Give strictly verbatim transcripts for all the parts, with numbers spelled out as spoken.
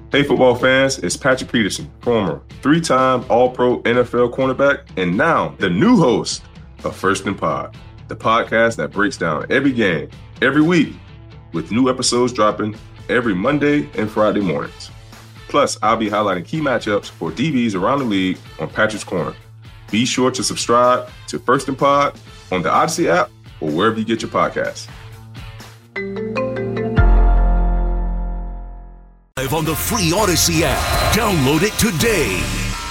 Hey, football fans, it's Patrick Peterson, former three-time All-Pro N F L cornerback, and now the new host of First and Pod, the podcast that breaks down every game, every week, with new episodes dropping every Monday and Friday mornings. Plus, I'll be highlighting key matchups for D Bs around the league on Patrick's Corner. Be sure to subscribe to First and Pod on the Odyssey app or wherever you get your podcasts. On the free Odyssey app. Download it today.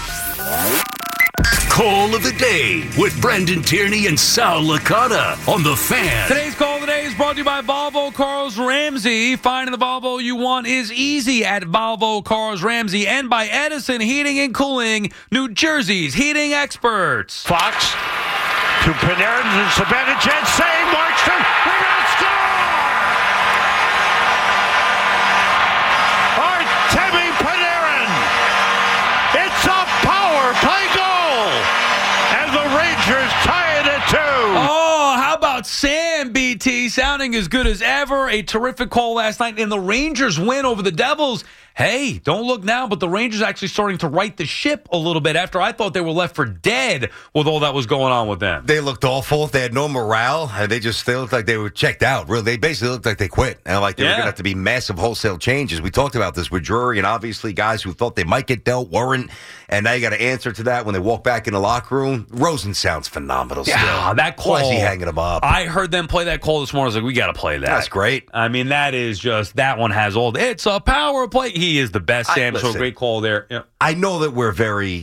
Call of the Day with Brendan Tierney and Sal Licata on The Fan. Today's Call of the Day is brought to you by Volvo Cars Ramsey. Finding the Volvo you want is easy at Volvo Cars Ramsey, and by Edison Heating and Cooling, New Jersey's heating experts. Fox to Panarin and Zibanejad. Save Markstrom. We're going to score! Artemi Panarin. It's a power play goal. And the Rangers tie it at two. Oh, how about Sam, B T? Sounding as good as ever. A terrific call last night. And the Rangers win over the Devils. Hey, don't look now, but the Rangers actually starting to right the ship a little bit after I thought they were left for dead with all that was going on with them. They looked awful. They had no morale. And they just they looked like they were checked out. Really, they basically looked like they quit. And like they Yeah. were going to have to be massive wholesale changes. We talked about this with Drury, and obviously guys who thought they might get dealt weren't. And now you got to answer to that when they walk back in the locker room. Rosen sounds phenomenal still. Yeah, that call. Why is he hanging him up? I heard them play that call this morning. I was like, we got to play that. That's great. I mean, that is just, that one has all, it's a power play. He is the best, Sam. I, so great call there. Yeah. I know that we're very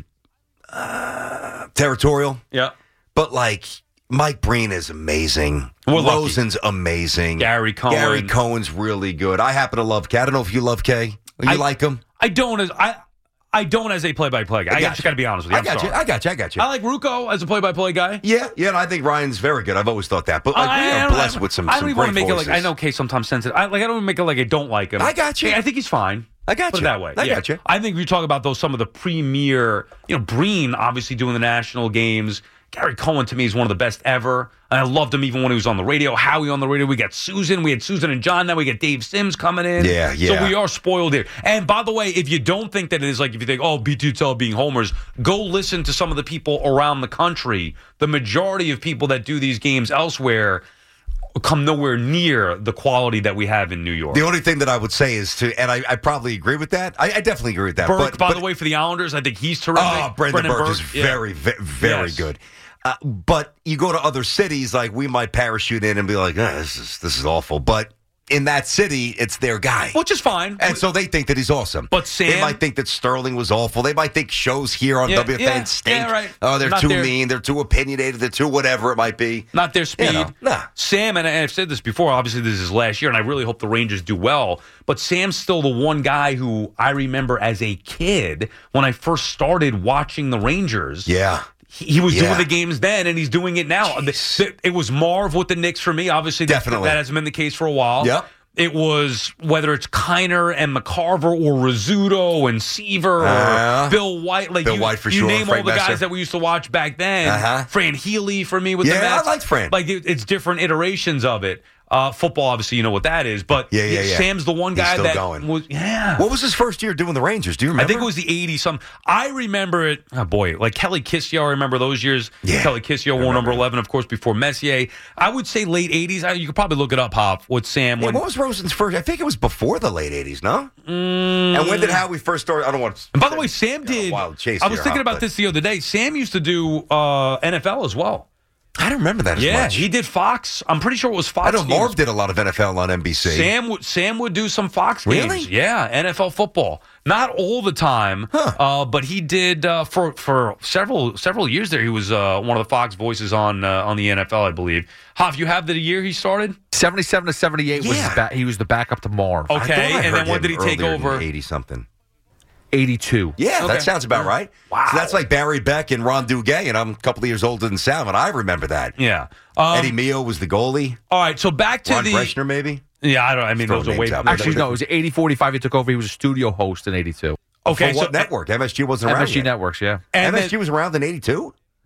uh, territorial. Yeah. But like, Mike Breen is amazing. We're lucky. Rosen's amazing. Gary Cohen. Gary Cohen's really good. I happen to love K. I don't know if you love K. You I, like him? I don't as I I don't as a play-by-play guy. I, I got just you. got to be honest with you. I I'm got sorry. you. I got you. I got you. I like Rucco as a play-by-play guy. Yeah, yeah, and I think Ryan's very good. I've always thought that. But like, I, we I are don't- blessed with some, I don't some even want great to make voices. it like I know Kay sometimes sensitive. I like I don't even make it like I don't like him. I got you. I think he's fine. I got Put you. it that way. I yeah. got you. I think we talk about those some of the premier, you know, Breen obviously doing the national games. Gary Cohen to me is one of the best ever. And I loved him even when he was on the radio. Howie on the radio. We got Susan. We had Susan and John. Now we got Dave Sims coming in. Yeah, yeah. So we are spoiled here. And by the way, if you don't think that it is like, if you think, oh, B T L being homers, go listen to some of the people around the country. The majority of people that do these games elsewhere come nowhere near the quality that we have in New York. The only thing that I would say is to, and I, I probably agree with that. I, I definitely agree with that. Burke, but, by but, the way, for the Islanders, I think he's terrific. Oh, Brendan, Brendan Burke, Burke is yeah. very, very, very Yes. good. Uh, but you go to other cities, like we might parachute in and be like, oh, this is this is awful. But in that city, it's their guy. Which is fine. And so they think that he's awesome. But Sam- They might think that Sterling was awful. They might think shows here on Yeah, W F N yeah, stink. yeah, right. Oh, they're Not too their- mean. They're too opinionated. They're too whatever it might be. Not their speed. You know, nah. Sam, and I've said this before, obviously this is his last year, and I really hope the Rangers do well, but Sam's still the one guy who I remember as a kid when I first started watching the Rangers. Yeah. He, he was Yeah. doing the games then, and he's doing it now. The- the- it was Marv with the Knicks for me. Obviously, that, Definitely. that hasn't been the case for a while. Yep. It was whether it's Kiner and McCarver or Rizzuto and Seaver or Uh, Bill White. Like Bill you, White for you sure, name Frank all the Messer. guys that we used to watch back then. Uh-huh. Fran Healy for me with Yeah, the Mets. I liked Fran. Like it, it's different iterations of it. Uh, football, obviously, you know what that is. But Yeah, yeah, yeah. Sam's the one He's guy still that going. was yeah. What was his first year doing the Rangers? Do you I remember? think it was the eighties. Some I remember it. Oh boy, like Kelly Kissio. I remember those years. Yeah. Kelly Kissio wore number eleven, of course, before Messier. I would say late eighties. I, you could probably look it up, Hop. With Sam. Yeah, When, what was Rosen's first? I think it was before the late eighties, no? Mm. And when did Howie first start? I don't want to. And by the way, Sam you know, did. wild chase I was here, thinking huh, about but- this the other day. Sam used to do uh, N F L as well. I don't remember that as Yeah, much. he did Fox. I'm pretty sure it was Fox. I know games. Marv did a lot of N F L on N B C. Sam would Sam would do some Fox Really? games. Yeah, N F L football. Not all the time, Huh. uh, but he did uh, for for several several years there. He was uh, one of the Fox voices on uh, on the N F L, I believe. Hoff, you have the year he started? seventy-seven to seventy-eight was Yeah. his ba- he was the backup to Marv. Okay, I thought I and heard then when him did he take earlier than over? eighty something. eighty-two. Yeah, Okay. that sounds about right. Wow. So that's like Barry Beck and Ron Duguay, and I'm a couple of years older than Sal, and I remember that. Yeah. Um, Eddie Mio was the goalie. all right, so back to Ron the Breshner, maybe. yeah. I don't. I mean, Throw those are names way. out there. Actually, no, it was eighty forty-five. He took over. He was a studio host in eighty-two. Okay, For what so network? M S G wasn't around M S G yet. Networks, yeah. and M S G then- was around in eighty-two?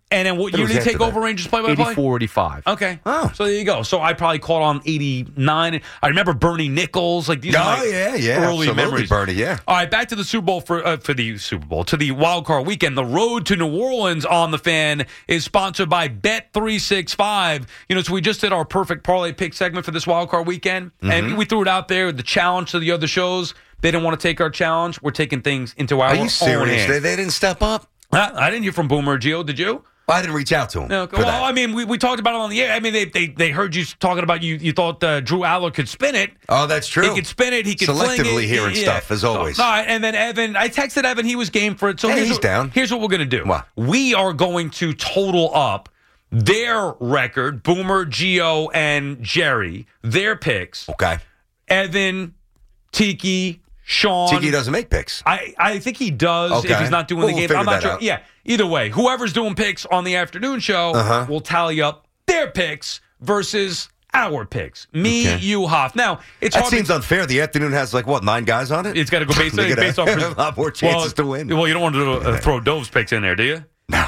And then what It year was did he after take that. over Rangers play-by-play? eighty-four, eighty-five. Okay. Oh. So there you go. So I probably caught on eighty-nine. I remember Bernie Nichols. Like these are Oh, my yeah, yeah. early absolutely, memories. Bernie, yeah. All right, back to the Super Bowl for uh, for the Super Bowl, to the Wild Card Weekend. The road to New Orleans on the Fan is sponsored by Bet three sixty-five. You know, so we just did our perfect parlay pick segment for this Wild Card Weekend, Mm-hmm. and we threw it out there, the challenge to the other shows. They didn't want to take our challenge. We're taking things into our Are own you serious? hands. They, they didn't step up? Uh, I didn't hear from Boomer or Gio. Did you? Well, I didn't reach out to him. No, for well, that. I mean, we, we talked about it on the air. I mean, they they, they heard you talking about you. You thought uh, Drew Aller could spin it. Oh, that's true. He could spin it. He could fling Selectively it. hearing Yeah. stuff, as always. So, all right, and then Evan, I texted Evan. He was game for it. So Hey, here's he's what, down. Here's what we're gonna do. What? We are going to total up their record, Boomer, Gio, and Jerry, their picks. Okay. Evan, Tiki, Sean. Tiki doesn't make picks. I, I think he does Okay. if he's not doing Well, the we'll game. I'm figure not that sure. out. Yeah. Either way, whoever's doing picks on the afternoon show Uh-huh. will tally up their picks versus our picks. Me, Okay. you, Hoff. Now it's That hard. seems to, unfair. The afternoon has, like, what, nine guys on it? it's got to go based, They based gotta off have a lot more chances well, to win. Well, you don't want to uh, throw Dove's picks in there, do you? No.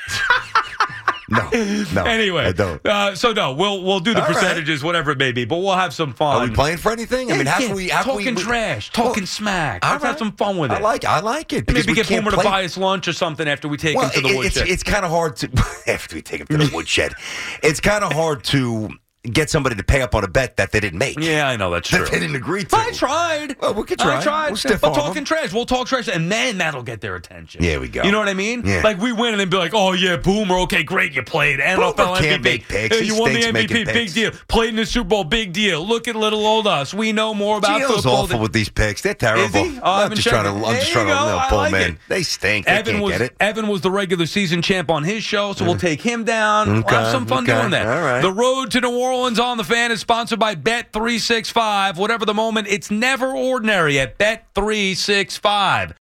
no. No. Anyway, I don't. Uh, so no, we'll we'll do the All right. percentages, whatever it may be, but we'll have some fun. Are we playing for anything? I mean, how Yeah, can we... How talking can we, trash, talking Well, smack. all Let's have right. some fun with it. I like I like it. because Maybe we get can't Boomer to play- buy us lunch or something after we take Well, him to the it- woodshed. it's, it's kind of hard to... After we take him to the woodshed. It's kind of hard to get somebody to pay up on a bet that they didn't make. Yeah, I know that's true. That they didn't agree to. I tried. Well, we could try. I tried. We'll stiff but arm talking them. trash, we'll talk trash, and then that'll get their attention. There we go. You know what I mean? Yeah. Like we win and then be like, "Oh yeah, Boomer. Okay, great, you played. N F L Boomer M V P. can't make picks. Yeah, He you won the stinks M V P. making Big picks. deal. Played in the Super Bowl. Big deal. Look at little old us. We know more about Gio's football." awful than- with these picks. They're terrible. Is he? Oh, I I'm haven't just trying to. checked it. I'm There just you trying to go. you know, I pull like them in. it. They stink. They Evan can't was get it. Evan was the regular season champ on his show, so we'll take him down. We'll have Okay, some fun okay, doing that. all right. The road to New Orleans on the Fan is sponsored by Bet three sixty-five. Whatever the moment, it's never ordinary at Bet three sixty-five.